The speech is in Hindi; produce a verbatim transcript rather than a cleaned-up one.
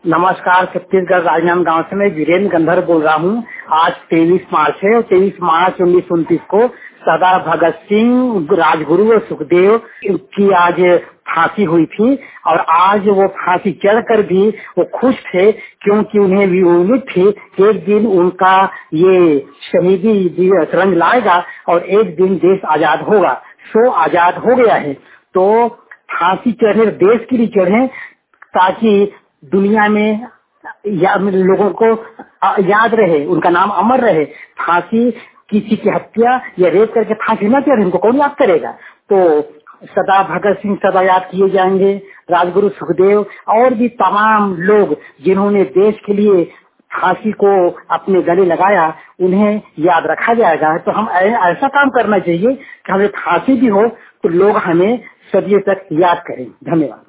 नमस्कार, छत्तीसगढ़ राजनांदगांव से मैं वीरेंद्र गंधर बोल रहा हूँ। आज तेईस मार्च है और तेईस मार्च उन्नीस सौ उनतीस को सरदार भगत सिंह, राजगुरु और सुखदेव की आज फांसी हुई थी और आज वो फांसी चढ़कर भी वो खुश थे क्योंकि उन्हें भी उम्मीद थी कि एक दिन उनका ये शहीदी रंग लाएगा और एक दिन देश आजाद होगा। सो आजाद हो गया है तो फांसी चढ़े देश के लिए चढ़े ताकि दुनिया में या लोगों को याद रहे, उनका नाम अमर रहे। फांसी किसी की हत्या या रेप करके फांसी न चढ़े, उनको कौन याद करेगा। तो सदा भगत सिंह सदा याद किए जाएंगे, राजगुरु सुखदेव और भी तमाम लोग जिन्होंने देश के लिए फांसी को अपने गले लगाया, उन्हें याद रखा जाएगा। तो हम ऐसा काम करना चाहिए कि हमें फांसी भी हो तो लोग हमें सदियों तक याद करें। धन्यवाद।